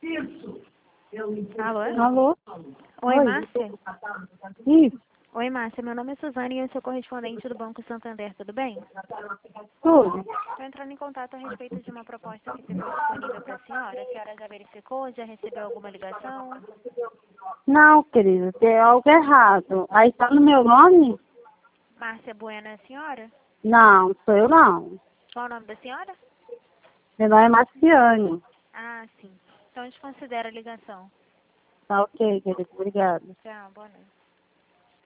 Alô? Alô? Oi, Márcia? Isso, Oi, Márcia. Meu nome é Suzane e eu sou correspondente do Banco Santander, tudo bem? tudo. Estou entrando em contato a respeito de uma proposta que ficou disponível para a senhora. A senhora já verificou? Já recebeu alguma ligação? Não, querida, tem algo errado. Aí tá no meu nome? Márcia Bueno é a senhora? Não, sou eu não. Qual o nome da senhora? Meu nome é Marciane. Ah, sim. Então desconsidera a ligação. Tá ok, querida, obrigada. Tchau, boa noite.